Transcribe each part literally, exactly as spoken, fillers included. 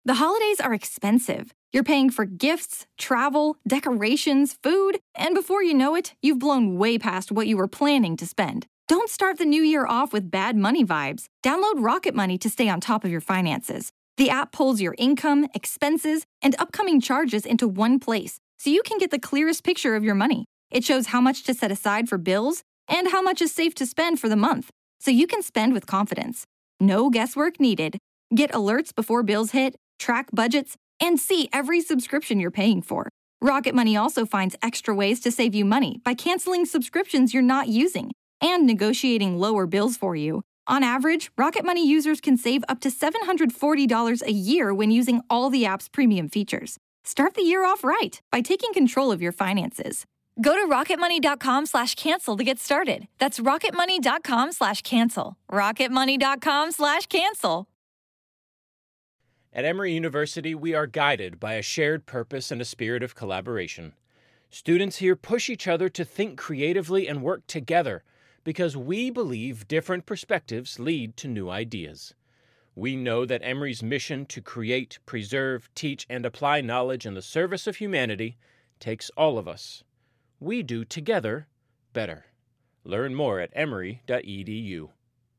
The holidays are expensive. You're paying for gifts, travel, decorations, food, and before you know it, you've blown way past what you were planning to spend. Don't start the new year off with bad money vibes. Download Rocket Money to stay on top of your finances. The app pulls your income, expenses, and upcoming charges into one place, so you can get the clearest picture of your money. It shows how much to set aside for bills and how much is safe to spend for the month, so you can spend with confidence. No guesswork needed. Get alerts before bills hit, track budgets, and see every subscription you're paying for. Rocket Money also finds extra ways to save you money by canceling subscriptions you're not using and negotiating lower bills for you. On average, Rocket Money users can save up to seven hundred forty dollars a year when using all the app's premium features. Start the year off right by taking control of your finances. Go to rocketmoney.com slash cancel to get started. That's rocketmoney.com slash cancel. rocketmoney.com slash cancel. At Emory University, we are guided by a shared purpose and a spirit of collaboration. Students here push each other to think creatively and work together because we believe different perspectives lead to new ideas. We know that Emory's mission to create, preserve, teach, and apply knowledge in the service of humanity takes all of us. We do together better. Learn more at emory dot e d u.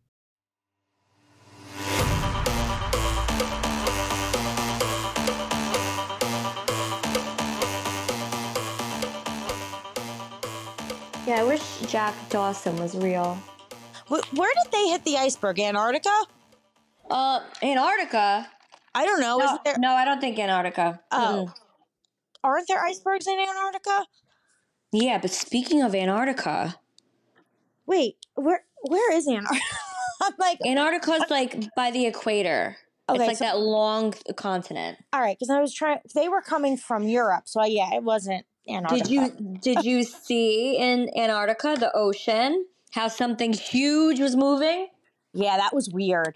Yeah, I wish Jack Dawson was real. Where did they hit the iceberg? Antarctica? Uh, Antarctica? I don't know. No, Isn't there... no, I don't think Antarctica. Oh. Mm-mm. Aren't there icebergs in Antarctica? Yeah, but speaking of Antarctica... Wait, where where is Antarctica? I'm like... Antarctica's like by the equator. Okay, it's like so, that long continent. All right, because I was trying... They were coming from Europe, so yeah, it wasn't Antarctica. Did you, did you see in Antarctica, the ocean, how something huge was moving? Yeah, that was weird.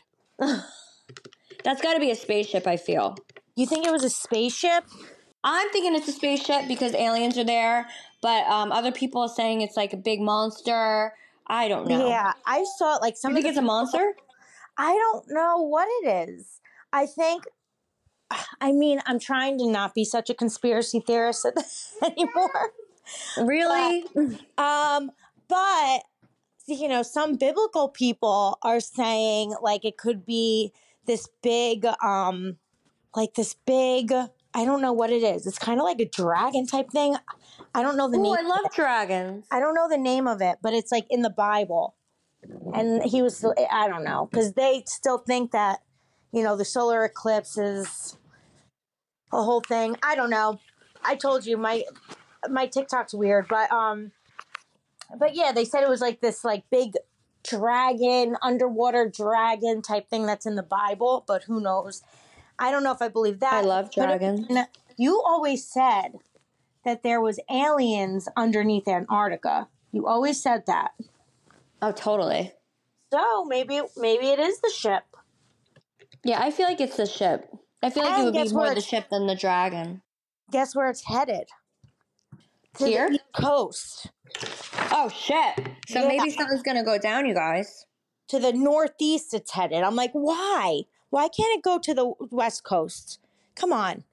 That's got to be a spaceship, I feel. You think it was a spaceship? I'm thinking it's a spaceship because aliens are there, but um, other people are saying it's like a big monster. I don't know. Yeah, I saw it like some. You think it's a monster? I don't know what it is. I think. I mean, I'm trying to not be such a conspiracy theorist anymore. Really? But, um, but you know, some biblical people are saying like it could be this big, um, like this big. I don't know what it is. It's kind of like a dragon type thing. I don't know the Ooh, name. I love dragons. I don't know the name of it, but it's like in the Bible. And he was, I don't know, because they still think that, you know, the solar eclipse is a whole thing. I don't know. I told you my my TikTok's weird, but um, but yeah, they said it was like this like big dragon, underwater dragon type thing that's in the Bible, but who knows? I don't know if I believe that. I love dragons. But you always said that there was aliens underneath Antarctica. You always said that. Oh, totally. So maybe maybe it is the ship. Yeah, I feel like it's the ship. I feel like And it would be more the it's- ship than the dragon. Guess where it's headed? To Here? the East Coast. Oh, shit. So Yeah. maybe something's going to go down, you guys. To the northeast it's headed. I'm like, why? Why can't it go to the West Coast? Come on.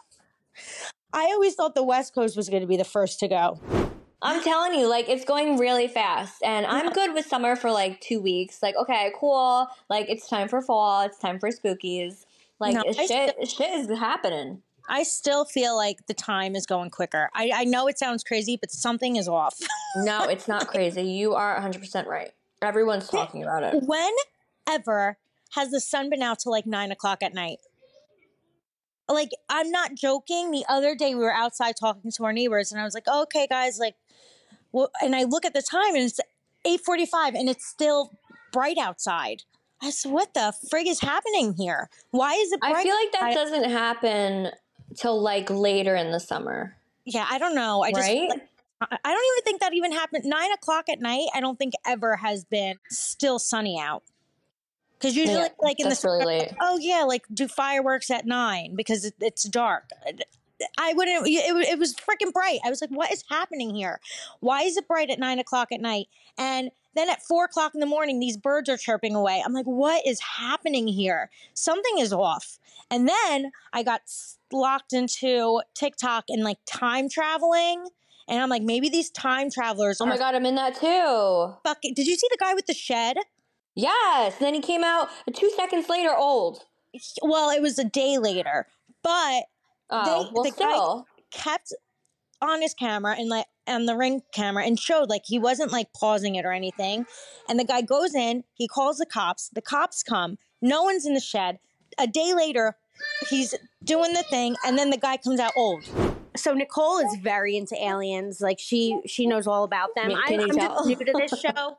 I always thought the West Coast was going to be the first to go. I'm telling you, like, it's going really fast. And I'm good with summer for, like, two weeks. Like, okay, cool. Like, it's time for fall. It's time for spookies. Like, No, I shit, shit is happening. I still feel like the time is going quicker. I, I know it sounds crazy, but something is off. No, it's not crazy. You are one hundred percent right. Everyone's talking about it. Whenever has the sun been out till like nine o'clock at night? Like, I'm not joking. The other day we were outside talking to our neighbors and I was like, oh, okay, guys, like, well, and I look at the time and it's eight forty-five and it's still bright outside. I said, what the frig is happening here? Why is it bright? I feel like that I, doesn't happen till like later in the summer. Yeah, I don't know. I just right? like, I don't even think that even happened. Nine o'clock at night, I don't think ever has been still sunny out. Because usually, Yeah, like in the that's really summer, late. oh yeah, like do fireworks at nine because it, it's dark. I wouldn't. It, it was freaking bright. I was like, what is happening here? Why is it bright at nine o'clock at night? And Then at four o'clock in the morning, these birds are chirping away. I'm like, what is happening here? Something is off. And then I got locked into TikTok and like time traveling. And I'm like, maybe these time travelers Oh are my God, I'm in that too. fucking. Did you see the guy with the shed? Yes. And then he came out two seconds later old. Well, it was a day later. But Oh, they, well, the still. guy kept on his camera and like on the Ring camera and showed like he wasn't like pausing it or anything. And the guy goes in, he calls the cops. The cops come. No one's in the shed. A day later, he's doing the thing, and then the guy comes out old. So Nicole is very into aliens. Like she she knows all about them. Can I'm, you I'm tell? just new to this show.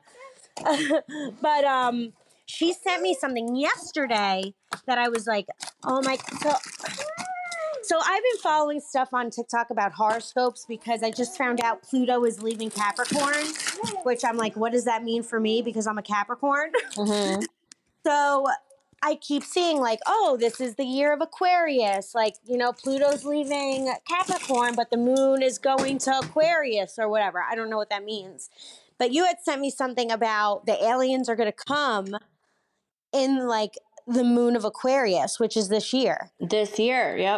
But um she sent me something yesterday that I was like, oh my so so I've been following stuff on TikTok about horoscopes because I just found out Pluto is leaving Capricorn, which I'm like, what does that mean for me? Because I'm a Capricorn. Mm-hmm. So I keep seeing like, oh, this is the year of Aquarius. Like, you know, Pluto's leaving Capricorn, but the moon is going to Aquarius or whatever. I don't know what that means. But you had sent me something about the aliens are going to come in like the moon of Aquarius, which is this year. This year, yep.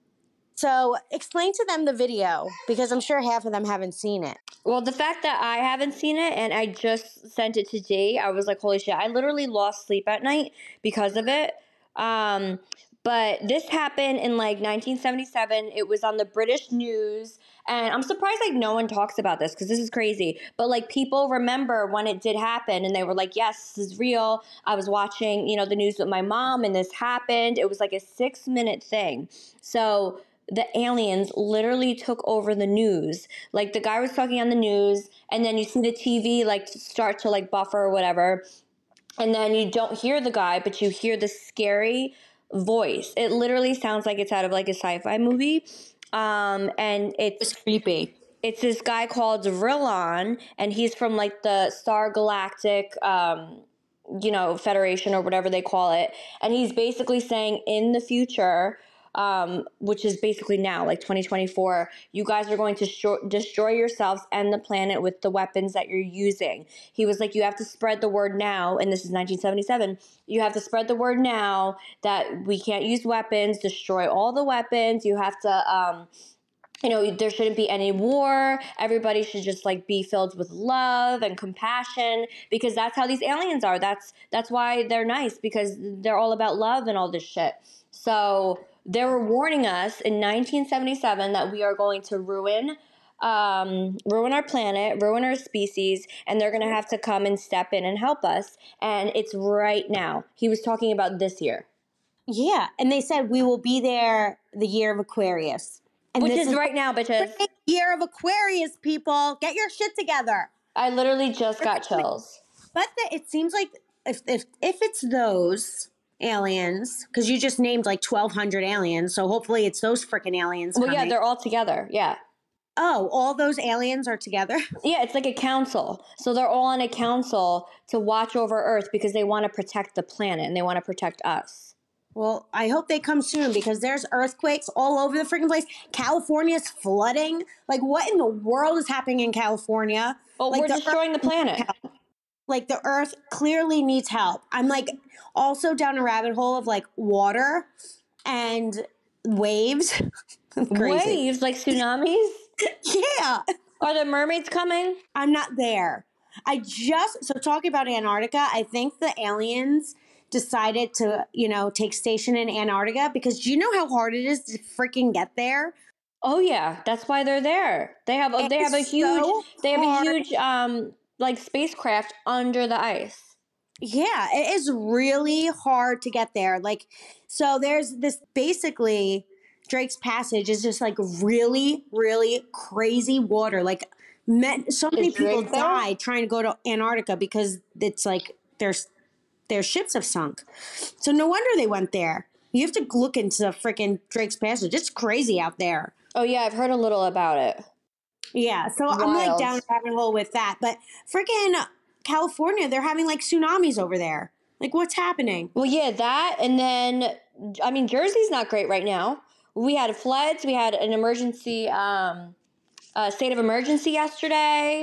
So explain to them the video because I'm sure half of them haven't seen it. Well, the fact that I haven't seen it and I just sent it to Dee, I was like, holy shit, I literally lost sleep at night because of it. Um, but this happened in like nineteen seventy-seven. It was on the British news. And I'm surprised like no one talks about this because this is crazy. But like people remember when it did happen and they were like, yes, this is real. I was watching, you know, the news with my mom and this happened. It was like a six minute thing. So the aliens literally took over the news. Like the guy was talking on the news and then you see the T V like start to like buffer or whatever. And then you don't hear the guy, but you hear the scary voice. It literally sounds like it's out of like a sci-fi movie. Um, and it's, It's creepy. it's this guy called Vrillon, and he's from like the Star Galactic, um, you know, Federation or whatever they call it. And he's basically saying in the future, um, which is basically now, like twenty twenty-four, you guys are going to sh- destroy yourselves and the planet with the weapons that you're using. He was like, you have to spread the word now, and this is nineteen seventy-seven, you have to spread the word now that we can't use weapons, destroy all the weapons, you have to, um, you know, there shouldn't be any war, everybody should just like be filled with love and compassion, because that's how these aliens are. That's, that's why they're nice, because they're all about love and all this shit. So they were warning us in nineteen seventy-seven that we are going to ruin um, ruin our planet, ruin our species, and they're going to have to come and step in and help us. And it's right now. He was talking about this year. Yeah. And they said we will be there the year of Aquarius. And Which this is right now, bitches. freaking year of Aquarius, people. Get your shit together. I literally just got chills. But the, it seems like if if if it's those aliens, because you just named like twelve hundred aliens, so hopefully it's those freaking aliens Well, coming. yeah, they're all together. Yeah. Oh, all those aliens are together? Yeah, it's like a council. So they're all on a council to watch over Earth because they want to protect the planet and they want to protect us. Well, I hope they come soon because there's earthquakes all over the freaking place. California's flooding. Like, what in the world is happening in California? Well, like we're the destroying earth, the planet. like the earth clearly needs help. I'm like also down a rabbit hole of like water and waves. Crazy. Waves, like tsunamis? Yeah. Are the mermaids coming? I'm not there. I just, so talking about Antarctica, I think the aliens decided to, you know, take station in Antarctica because do you know how hard it is to freaking get there? Oh yeah, that's why they're there. They have a, It they have a is huge so they have hard. a huge um like spacecraft under the ice. Yeah, it is really hard to get there. Like, so there's this basically Drake's Passage is just like really, really crazy water. Like, met, so many Is Drake people there? died trying to go to Antarctica because it's like there's their ships have sunk. So no wonder they went there. You have to look into the freaking Drake's Passage. It's crazy out there. Oh yeah, I've heard a little about it. Yeah, so I'm like Wild. down a rabbit hole with that. But freaking California, they're having like tsunamis over there. Like, what's happening? Well, yeah, that, and then I mean Jersey's not great right now. We had floods. We had an emergency, um, uh, state of emergency yesterday,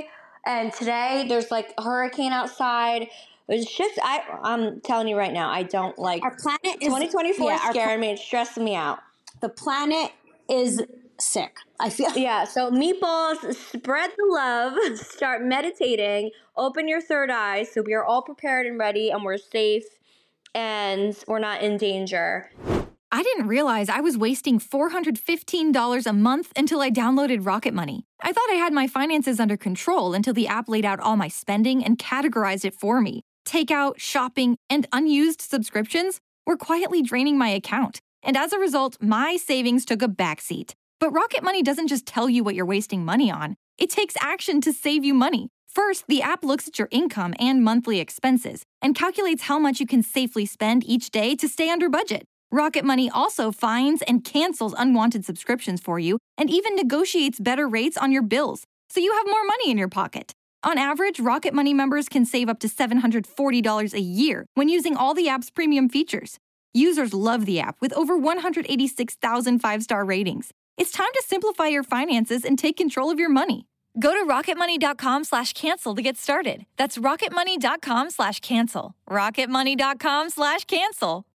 And today there's like a hurricane outside. It's just, I, I'm telling you right now, I don't like, Our planet is twenty twenty-four yeah, is our scaring me. It's stressing me out. the planet is sick. I feel Yeah, so meatballs, spread the love, start meditating, open your third eye so we are all prepared and ready and we're safe and we're not in danger. I didn't realize I was wasting four hundred fifteen dollars a month until I downloaded Rocket Money. I thought I had my finances under control until the app laid out all my spending and categorized it for me. Takeout, shopping, and unused subscriptions were quietly draining my account. And as a result, my savings took a backseat. But Rocket Money doesn't just tell you what you're wasting money on. It takes action to save you money. First, the app looks at your income and monthly expenses and calculates how much you can safely spend each day to stay under budget. Rocket Money also finds and cancels unwanted subscriptions for you and even negotiates better rates on your bills, so you have more money in your pocket. On average, Rocket Money members can save up to seven hundred forty dollars a year when using all the app's premium features. Users love the app with over one hundred eighty-six thousand five-star ratings. It's time to simplify your finances and take control of your money. Go to rocketmoney.com slash cancel to get started. That's rocketmoney.com slash cancel. rocketmoney.com slash cancel.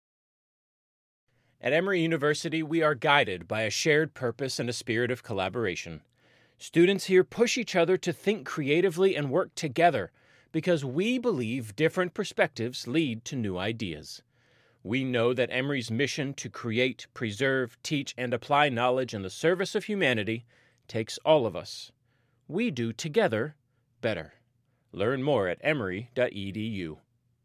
At Emory University, we are guided by a shared purpose and a spirit of collaboration. Students here push each other to think creatively and work together because we believe different perspectives lead to new ideas. We know that Emory's mission to create, preserve, teach, and apply knowledge in the service of humanity takes all of us. We do together better. Learn more at emory dot e d u.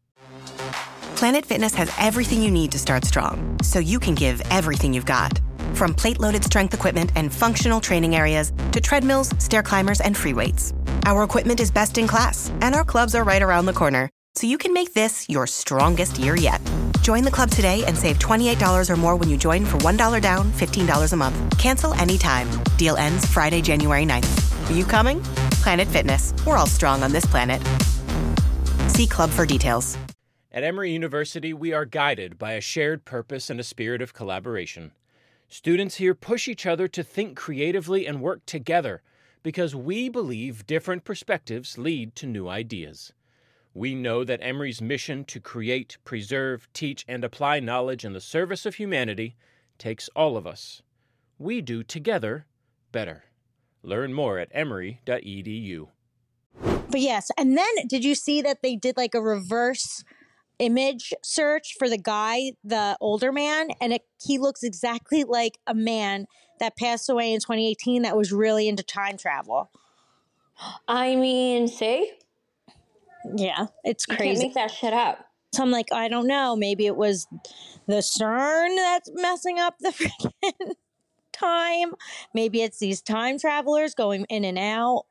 Planet Fitness has everything you need to start strong, so you can give everything you've got. From plate-loaded strength equipment and functional training areas to treadmills, stair climbers, and free weights. Our equipment is best in class, and our clubs are right around the corner, so you can make this your strongest year yet. Join the club today and save twenty-eight dollars or more when you join for one dollar down, fifteen dollars a month. Cancel anytime. Deal ends Friday, January ninth. Are you coming? Planet Fitness. We're all strong on this planet. See club for details. At Emory University, we are guided by a shared purpose and a spirit of collaboration. Students here push each other to think creatively and work together because we believe different perspectives lead to new ideas. We know that Emory's mission to create, preserve, teach, and apply knowledge in the service of humanity takes all of us. We do together better. Learn more at emory dot e d u. But yes, and then did you see that they did like a reverse image search for the guy, the older man, and it, he looks exactly like a man that passed away in twenty eighteen that was really into time travel. I mean, see? Yeah, it's You crazy. can't make that shit up. So I'm like, I don't know. Maybe it was the CERN that's messing up the freaking time. Maybe it's these time travelers going in and out.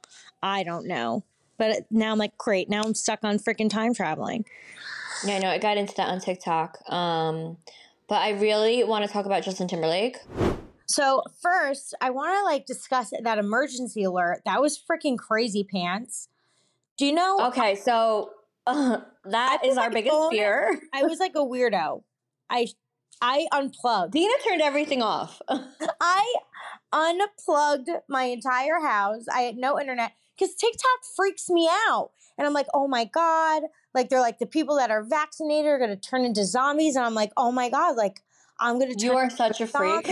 I don't know. But now I'm like, great. Now I'm stuck on freaking time traveling. Yeah, I know. I got into that on TikTok. Um, but I really want to talk about Justin Timberlake. So first, I want to like discuss that emergency alert. That was freaking crazy pants. Do you know? Okay, so uh, that is our biggest phone, fear. I was like a weirdo. I I unplugged. Dina turned everything off. I unplugged my entire house. I had no internet because TikTok freaks me out. And I'm like, oh my God. Like, they're like, the people that are vaccinated are going to turn into zombies. And I'm like, oh my God, like, I'm going to turn You are into such a freak.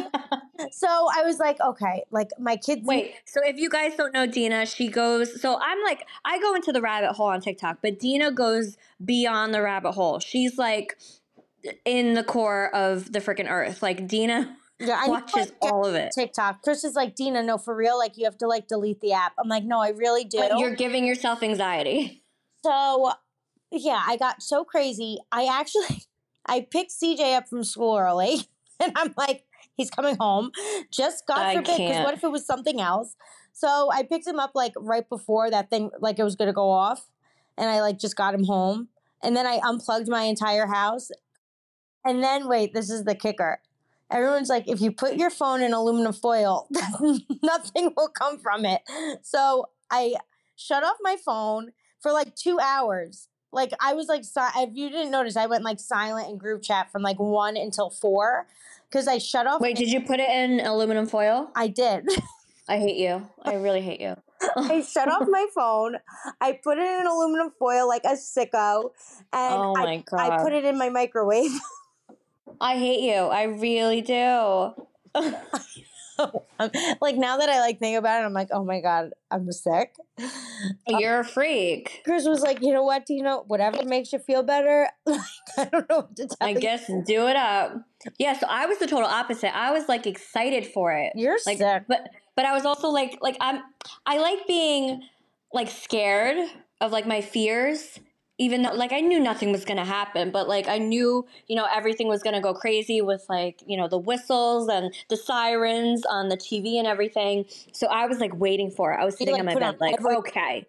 So I was like, okay, like my kids. Wait, so if you guys don't know Dina, she goes, so I'm like, I go into the rabbit hole on TikTok, but Dina goes beyond the rabbit hole. She's like in the core of the freaking earth. Like, Dina Yeah, I watches all of it. TikTok. Chris is like, Dina, no, for real. Like, you have to like delete the app. I'm like, no, I really do. But you're giving yourself anxiety. So, yeah, I got so crazy. I actually, I picked C J up from school early, and I'm like, he's coming home. Just God I forbid, because can't. what if it was something else? So I picked him up like right before that thing, like it was gonna go off, and I like just got him home, and then I unplugged my entire house, and then wait, this is the kicker. Everyone's like, if you put your phone in aluminum foil, nothing will come from it. So I shut off my phone for like two hours. Like I was like, si- if you didn't notice, I went like silent in group chat from like one until four because I shut off. Wait, did you put it in aluminum foil? I did. I hate you. I really hate you. I shut off my phone. I put it in aluminum foil like a sicko, and Oh my I, God. I put it in my microwave. I hate you. I really do. Like now that I like think about it, I'm like, oh my God, I'm sick. You're a freak. Chris was like, you know what, Tina? Whatever makes you feel better. Like, I don't know what to tell I you. guess do it up. Yeah, so I was the total opposite. I was like excited for it. You're like, sick. But but I was also like like I'm I like being like scared of like my fears. Even though, like, I knew nothing was going to happen, but, like, I knew, you know, everything was going to go crazy with, like, you know, the whistles and the sirens on the T V and everything. So I was, like, waiting for it. I was sitting like, on my put bed, on like, every- okay.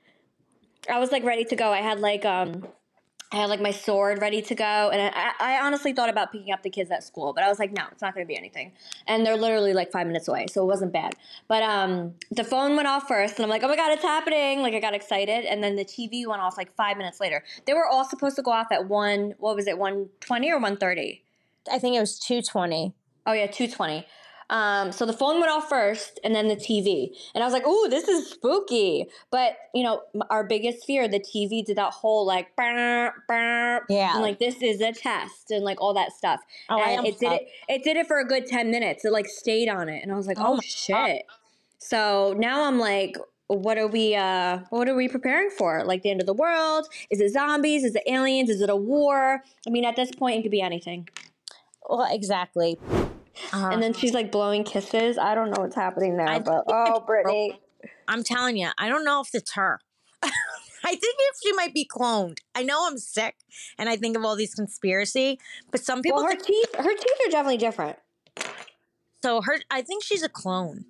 I was, like, ready to go. I had, like, um... I had like my sword ready to go, and I, I honestly thought about picking up the kids at school, but I was like, no, it's not going to be anything. And they're literally like five minutes away, so it wasn't bad. But um, the phone went off first, and I'm like, oh my God, it's happening. Like I got excited, and then the T V went off like five minutes later. They were all supposed to go off at one, what was it, one twenty or one thirty? I think it was two twenty. Oh yeah, two twenty. Um, so the phone went off first and then the T V. And I was like, ooh, this is spooky. But, you know, our biggest fear, the T V did that whole like, burr, burr, Yeah. and like, this is a test and like all that stuff. Oh, I and it did am- it, it did it for a good ten minutes. It like stayed on it. And I was like, Oh oh, my shit. So now I'm like, what are we, uh, what are we preparing for? Like the end of the world? Is it zombies? Is it aliens? Is it a war? I mean, at this point, it could be anything. Well, exactly. Uh, And then she's like blowing kisses. I don't know what's happening there, I but think oh, it's- Brittany. I'm telling you, I don't know if it's her. I think if she might be cloned. I know I'm sick, and I think of all these conspiracy, but some people Well, her think teeth, her teeth are definitely different. so. Her, I think she's a clone.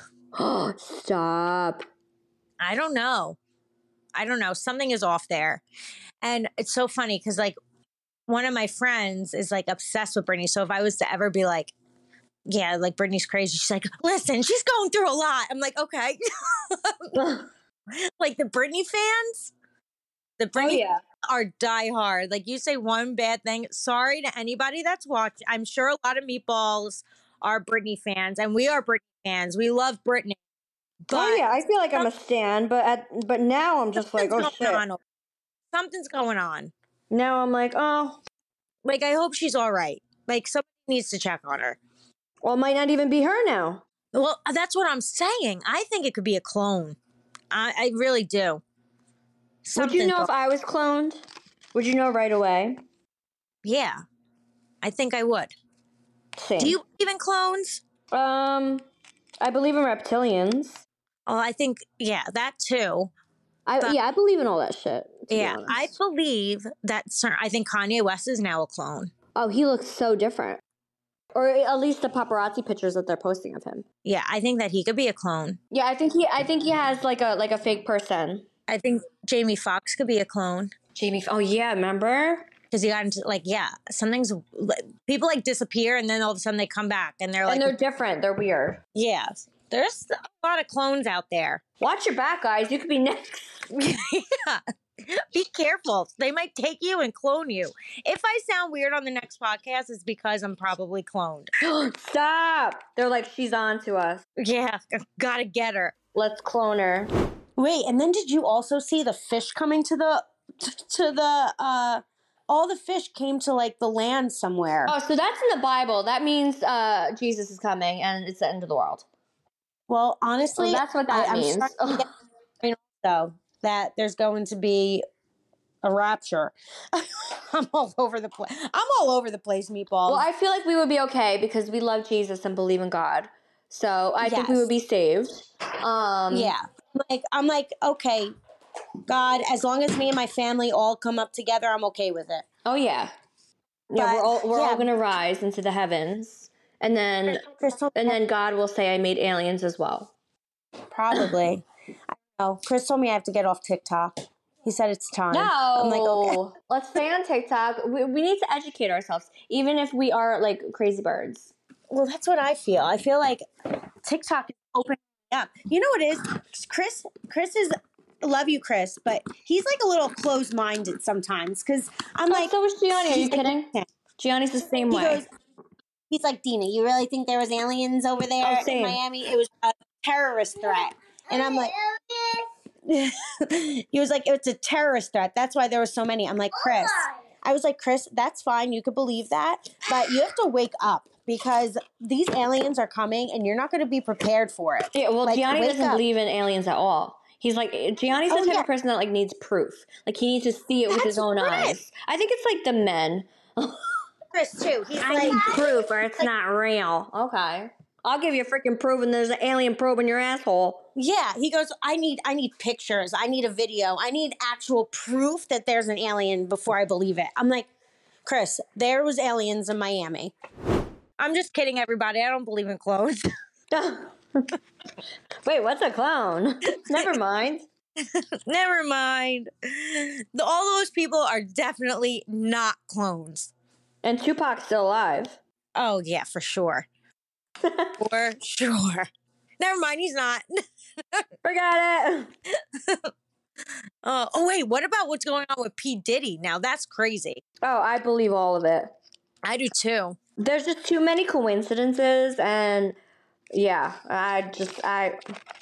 Stop. I don't know. I don't know. Something is off there, and it's so funny because like one of my friends is like obsessed with Britney. So if I was to ever be like, yeah, like Britney's crazy, she's like, listen, she's going through a lot. I'm like, okay. Like the Britney fans, the Britney Oh, yeah. are diehard. Like you say one bad thing, sorry to anybody that's watching. I'm sure a lot of meatballs are Britney fans, and we are Britney fans. We love Britney. But Oh yeah, I feel like I'm a stan, but at, but now I'm just like, something's oh shit. going on. Something's going on. Now I'm like, oh, Like I hope she's all right. Like somebody needs to check on her. well, it might not even be her now. Well, that's what I'm saying. I think it could be a clone. I, I really do. Would you Something's know if go- I was cloned? Would you know right away? Yeah, I think I would. Same. Do you believe in clones? Um, I believe in reptilians. Oh, I think, yeah, that too. I But- yeah, I believe in all that shit. to be Yeah, honest. I believe that. cer- I think Kanye West is now a clone. Oh, he looks so different. Or at least the paparazzi pictures that they're posting of him. Yeah, I think that he could be a clone. Yeah, I think he I think he has like a like a fake person. I think Jamie Foxx could be a clone Jamie Oh yeah, remember? because he got into like, yeah, something's people like disappear and then all of a sudden they come back and they're like, And they're different. They're weird. yeah, there's a lot of clones out there. Watch your back, guys. You could be next. Yeah. Be careful. They might take you and clone you. If I sound weird on the next podcast, it's because I'm probably cloned. Stop. They're like, she's on to us. Yeah, gotta get her. Let's clone her. Wait, and then did you also see the fish coming to the to the uh all the fish came to like the land somewhere? Oh, so that's in the Bible. That means uh, Jesus is coming and it's the end of the world. Well, honestly, So that's what that I, I'm means. starting to get though that there's going to be a rapture. I'm all over the place. I'm all over the place, meatballs. Well, I feel like we would be okay because we love Jesus and believe in God. So I think we Yes. would be saved. Um, yeah, like I'm like, okay, God, as long as me and my family all come up together, I'm okay with it. Oh yeah. Yeah, But, we're all we're yeah. all gonna rise into the heavens, and then Crystal, and then God will say, "I made aliens as well." probably. I don't know. Chris told me I have to get off TikTok. He said it's time. No, I'm like, okay. Let's stay on TikTok. We, we need to educate ourselves, even if we are like crazy birds. Well, that's what I feel. I feel like TikTok is opening up. You know what it is? Chris, Chris is, love you, Chris, but he's like a little closed-minded sometimes because I'm Oh, like, so is Gianni. Are you he's like, kidding? Gianni's the same he way. goes, he's like, Dina, you really think there was aliens over there Oh, in same. Miami? It was a terrorist threat. And I'm like, he was like, it's a terrorist threat. That's why there were so many. I'm like, Chris, I was like, Chris, that's fine. You could believe that. But you have to wake up because these aliens are coming and you're not going to be prepared for it. Yeah, well, like, Gianni doesn't up. believe in aliens at all. He's like, Gianni's the oh, type yeah. of person that like needs proof. Like he needs to see it with That's his own Chris. eyes. I think it's like the men. Chris, too. He's I like, need proof or it's like, not real. Okay. I'll give you a freaking proof and there's an alien probe in your asshole. Yeah, he goes, I need I need pictures. I need a video. I need actual proof that there's an alien before I believe it. I'm like, Chris, there was aliens in Miami. I'm just kidding, everybody. I don't believe in clones. Wait, what's a clone? Never mind. Never mind. The, all those people are definitely not clones. And Tupac's still alive. Oh, yeah, for sure. For sure. Never mind, he's not. Forgot it. uh, oh, wait, what about what's going on with P. Diddy? Now, that's crazy. Oh, I believe all of it. I do, too. There's just too many coincidences, and yeah, I just, I,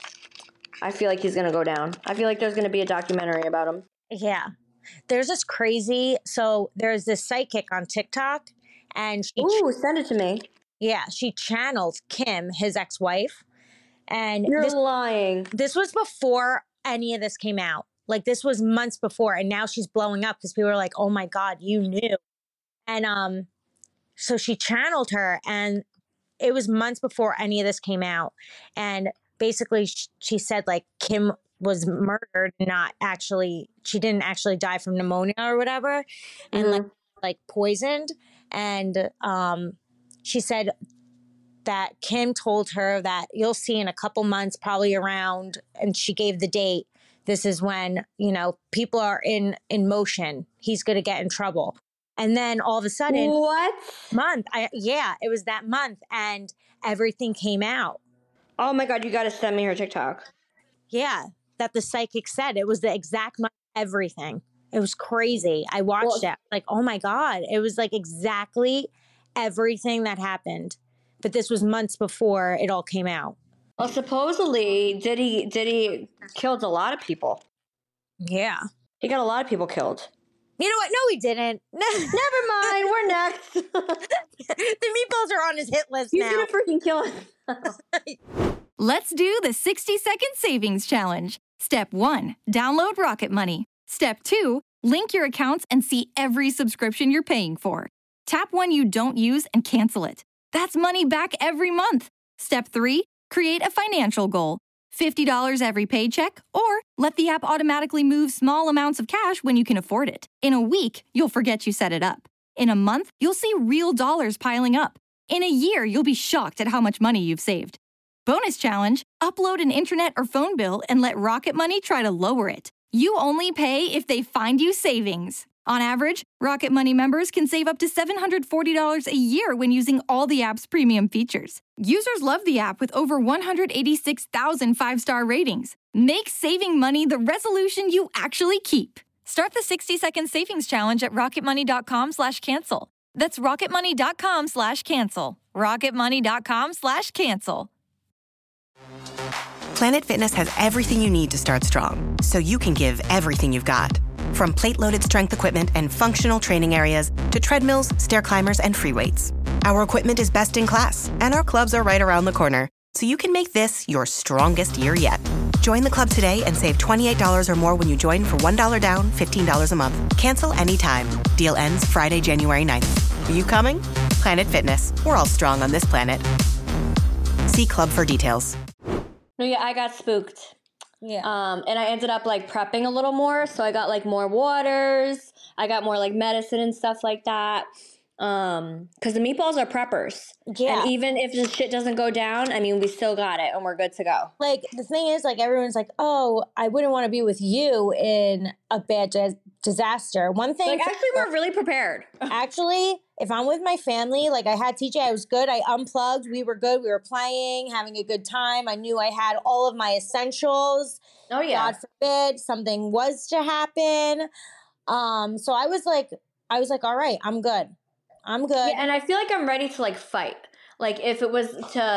I feel like he's going to go down. I feel like there's going to be a documentary about him. Yeah. There's this crazy, so there's this psychic on TikTok, and she, Ooh, send it to me. yeah, she channeled Kim, his ex-wife, and You're this, lying. this was before any of this came out. Like, this was months before, and now she's blowing up because people are like, oh my God, you knew. And um, so she channeled her, and it was months before any of this came out. And basically, she, she said, like, Kim was murdered, not actually, she didn't actually die from pneumonia or whatever, and mm-hmm. like, like poisoned. And um, she said that Kim told her that you'll see in a couple months, probably around, and she gave the date. This is when, you know, people are in, in motion. He's going to get in trouble. And then all of a sudden, what month? I, yeah, it was that month, and everything came out. Oh my God, you got to send me her TikTok. Yeah, that the psychic said it was the exact month. Everything. It was crazy. I watched well, it. Like, oh my God, it was like exactly everything that happened. But this was months before it all came out. Well, supposedly, Diddy Diddy killed a lot of people. Yeah, he got a lot of people killed. You know what? No, he didn't. Never mind. We're next. The meatballs are on his hit list He's now. He's gonna freaking kill him. Let's do the sixty second savings challenge. Step one, download Rocket Money. Step two, link your accounts and see every subscription you're paying for. Tap one you don't use and cancel it. That's money back every month. Step three, create a financial goal. fifty dollars every paycheck, or let the app automatically move small amounts of cash when you can afford it. In a week, you'll forget you set it up. In a month, you'll see real dollars piling up. In a year, you'll be shocked at how much money you've saved. Bonus challenge, upload an internet or phone bill and let Rocket Money try to lower it. You only pay if they find you savings. On average, Rocket Money members can save up to seven hundred forty dollars a year when using all the app's premium features. Users love the app with over one hundred eighty-six thousand five-star ratings. Make saving money the resolution you actually keep. Start the sixty second savings challenge at rocketmoney.com slash cancel. That's rocketmoney.com slash cancel. rocketmoney.com slash cancel. Planet Fitness has everything you need to start strong, so you can give everything you've got. From plate-loaded strength equipment and functional training areas to treadmills, stair climbers, and free weights. Our equipment is best in class, and our clubs are right around the corner, so you can make this your strongest year yet. Join the club today and save twenty-eight dollars or more when you join for one dollar down, fifteen dollars a month. Cancel anytime. Deal ends Friday, January ninth. Are you coming? Planet Fitness. We're all strong on this planet. See club for details. No, yeah, I got spooked. Yeah. Um, and I ended up like prepping a little more. So I got like more waters. I got more like medicine and stuff like that. Um, cause the meatballs are preppers. Yeah. And even if the shit doesn't go down, I mean, we still got it and we're good to go. Like, the thing is, like, everyone's like, oh, I wouldn't want to be with you in a bad dis- disaster. One thing. Like, actually, we're really prepared. Actually, if I'm with my family, like I had T J, I was good. I unplugged. We were good. We were playing, having a good time. I knew I had all of my essentials. Oh, yeah. God forbid something was to happen. Um, so I was like, I was like, all right, I'm good. I'm good. Yeah, and I feel like I'm ready to like fight. Like if it was to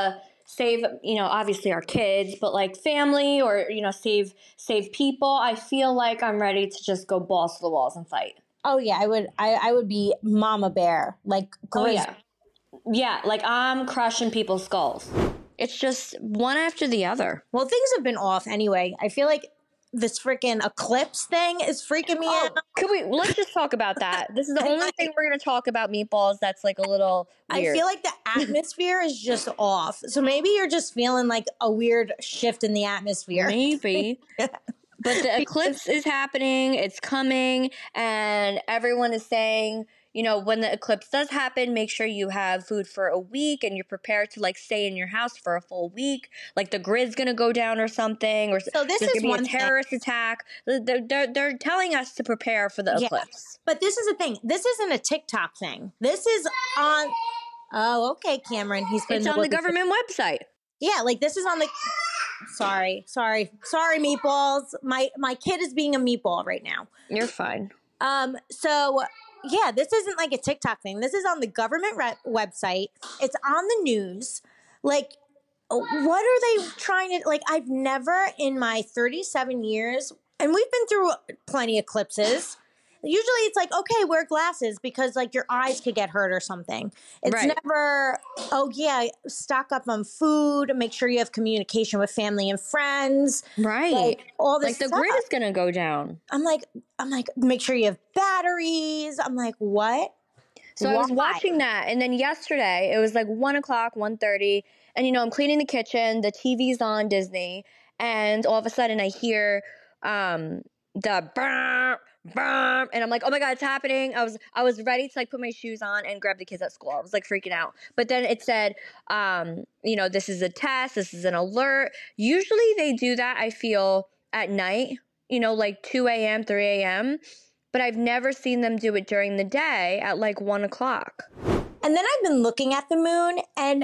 save, you know, obviously our kids, but like family or, you know, save save people, I feel like I'm ready to just go balls to the walls and fight. Oh yeah, I would I, I would be mama bear, like Oh grizzly. yeah. Yeah, like I'm crushing people's skulls. It's just one after the other. Well, things have been off anyway. I feel like this freaking eclipse thing is freaking me Oh, out. could we, let's just talk about that. This is the only thing we're going to talk about, Meatballs, that's like a little weird. I feel like the atmosphere is just off. So maybe you're just feeling like a weird shift in the atmosphere. Maybe. But the eclipse is happening, it's coming, and everyone is saying, you know, when the eclipse does happen, make sure you have food for a week and you're prepared to like stay in your house for a full week. Like the grid's going to go down or something, or So this there's is going to one be a terrorist thing. attack. They're, they're, they're telling us to prepare for the Yeah. eclipse. But this is the thing. This isn't a TikTok thing. This is on. Oh, okay, Cameron. He's been It's on the government website. Yeah, like this is on the. Sorry, sorry, sorry, meatballs. My my kid is being a meatball right now. You're fine. Um. So yeah, this isn't like a TikTok thing. This is on the government re- website. It's on the news. Like, what are they trying to like? I've never in my thirty-seven years, and we've been through plenty of eclipses. Usually it's like, okay, wear glasses because like your eyes could get hurt or something. It's Right. never, oh yeah, stock up on food, make sure you have communication with family and friends. Right. Like all this Like the stuff. grid is going to go down. I'm like, I'm like, make sure you have batteries. I'm like, what? So I was Why? watching that, and then yesterday it was like one o'clock, one thirty, and you know I'm cleaning the kitchen, the T V's on Disney, and all of a sudden I hear um, the burp, burp, and I'm like, oh my god, it's happening! I was I was ready to like put my shoes on and grab the kids at school. I was like freaking out, but then it said, um, you know, this is a test, this is an alert. Usually they do that. I feel at night, you know, like two a.m., three a.m. But I've never seen them do it during the day at like one o'clock. And then I've been looking at the moon, and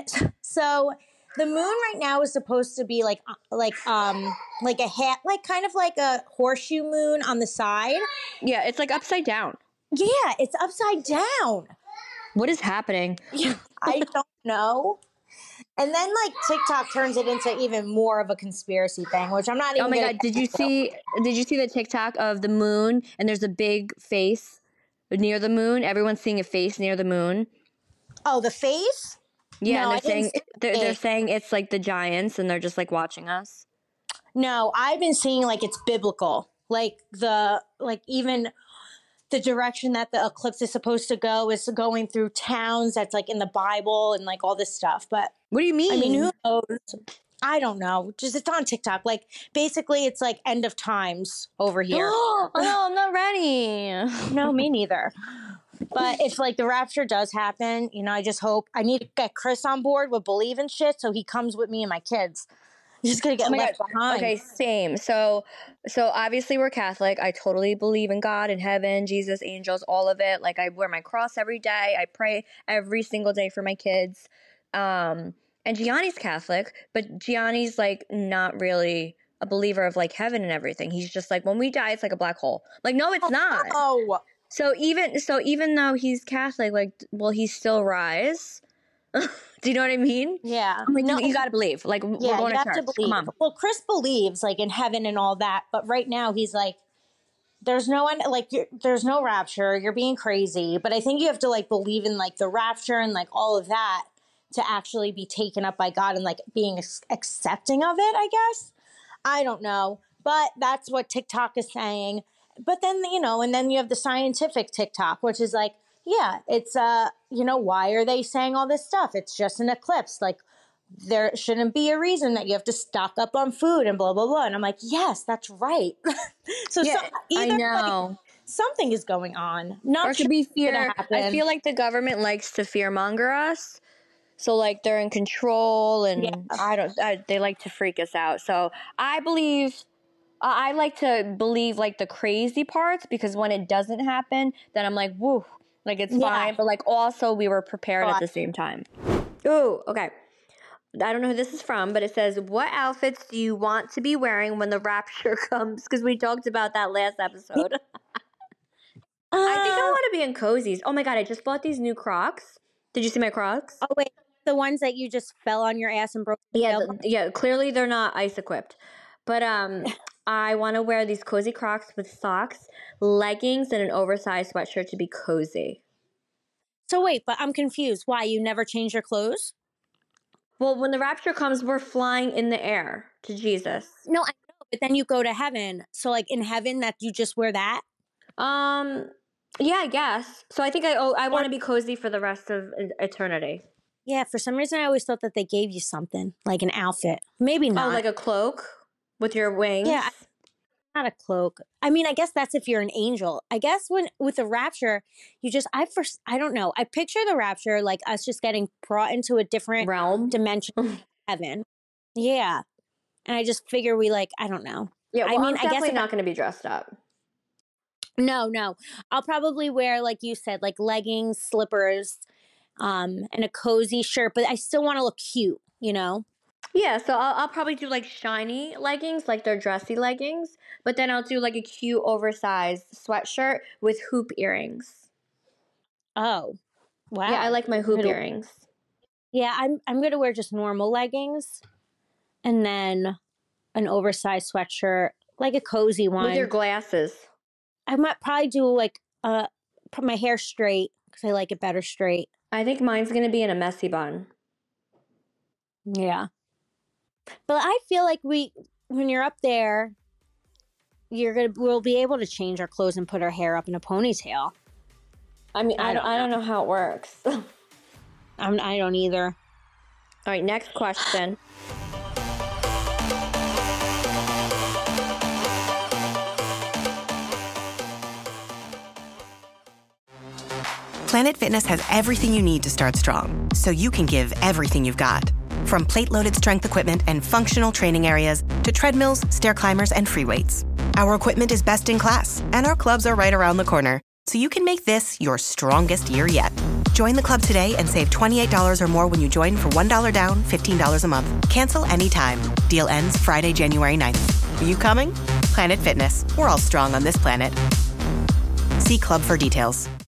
so the moon right now is supposed to be like like um like a hat, like kind of like a horseshoe moon on the side. Yeah, it's like upside down. Yeah, it's upside down. What is happening? I don't know. And then like TikTok turns it into even more of a conspiracy thing, which I'm not even. Oh my gonna god, did you get into. see did you see the TikTok of the moon and there's a big face near the moon? Everyone's seeing a face near the moon. Oh, the face? Yeah, No, I and they're didn't saying see the they're, they're face. saying it's like the giants and they're just like watching us. No, I've been seeing like it's biblical. Like the like even the direction that the eclipse is supposed to go is going through towns that's like in the Bible and like all this stuff. But What do you mean? I mean, who knows? I don't know. Just it's on TikTok. Like basically it's like end of times over here. Oh no, I'm not ready. No, me neither. But if like the rapture does happen, you know, I just hope I need to get Chris on board with believe in shit so he comes with me and my kids. He's just gonna get Oh my left God. behind. Okay, same. So, so obviously we're Catholic. I totally believe in God and heaven, Jesus, angels, all of it. Like I wear my cross every day. I pray every single day for my kids. Um, and Gianni's Catholic, but Gianni's like not really a believer of like heaven and everything. He's just like, when we die, it's like a black hole. Like, no, it's not. Oh, So even so, even though he's Catholic, like, will he still rise? Do you know what I mean? yeah. I'm like, No, you, you got to believe. Like, we're yeah, going you to have church. to believe. Come on. Well, Chris believes like in heaven and all that, but right now he's like, there's no one like you're, there's no rapture. You're being crazy. But I think you have to like believe in like the rapture and like all of that to actually be taken up by God and like being ac- accepting of it. I guess I don't know, but that's what TikTok is saying. But then you know, and then you have the scientific TikTok, which is like, yeah, it's uh, you know, why are they saying all this stuff? It's just an eclipse, like. There shouldn't be a reason that you have to stock up on food and blah, blah, blah. And I'm like, yes, that's right. so Yeah, some, I either, know. like, something is going on. Not Or sure could be what's gonna fear. happen. I feel like the government likes to fearmonger us. So like they're in control and Yeah. I don't, I, they like to freak us out. So I believe, I like to believe like the crazy parts because when it doesn't happen, then I'm like, woo, like it's Yeah. fine. But like also we were prepared at the same time. Ooh, okay. I don't know who this is from, but it says, what outfits do you want to be wearing when the rapture comes? Because we talked about that last episode. I think I Uh, want to be in cozies. Oh my God, I just bought these new Crocs. Did you see my Crocs? oh, wait. The ones that you just fell on your ass and broke your Yeah, tailbone? the, yeah. Clearly, they're not ice equipped, but um, I want to wear these cozy Crocs with socks, leggings, and an oversized sweatshirt to be cozy. So wait, but I'm confused. Why, you never change your clothes? Well, when the rapture comes, we're flying in the air to Jesus. No, I know, but then you go to heaven. So like in heaven, that you just wear that? Um, yeah, I guess. So I think I oh, I want to be cozy for the rest of e- eternity. Yeah, for some reason I always thought that they gave you something, like an outfit. Maybe not. Oh, like a cloak with your wings? Yeah, not a cloak. I mean, I guess that's if you're an angel. I guess when with the rapture, you just I first I don't know. I picture the rapture like us just getting brought into a different Realm? dimension of heaven. Yeah. And I just figure we like, I don't know. Yeah, well, I mean, I'm I guess definitely if not I- going to be dressed up. No, no. I'll probably wear, like you said, like leggings, slippers, um, and a cozy shirt, but I still want to look cute, you know? Yeah, so I'll, I'll probably do like shiny leggings, like they're dressy leggings, but then I'll do like a cute oversized sweatshirt with hoop earrings. Oh, wow. Yeah, I like my hoop It'll- earrings. Yeah, I'm I'm gonna wear just normal leggings, and then an oversized sweatshirt, like a cozy one. With your glasses. I might probably do like uh put my hair straight because I like it better straight. I think mine's going to be in a messy bun. Yeah, but I feel like we when you're up there, you're gonna we'll be able to change our clothes and put our hair up in a ponytail. I mean, I, I don't, don't I don't know how it works. All I'm I don't either. right, next question. Planet Fitness has everything you need to start strong, so you can give everything you've got. From plate-loaded strength equipment and functional training areas to treadmills, stair climbers, and free weights. Our equipment is best in class, and our clubs are right around the corner, so you can make this your strongest year yet. Join the club today and save twenty-eight dollars or more when you join for one dollar down, fifteen dollars a month. Cancel anytime. Deal ends Friday, January ninth. Are you coming? Planet Fitness. We're all strong on this planet. See club for details.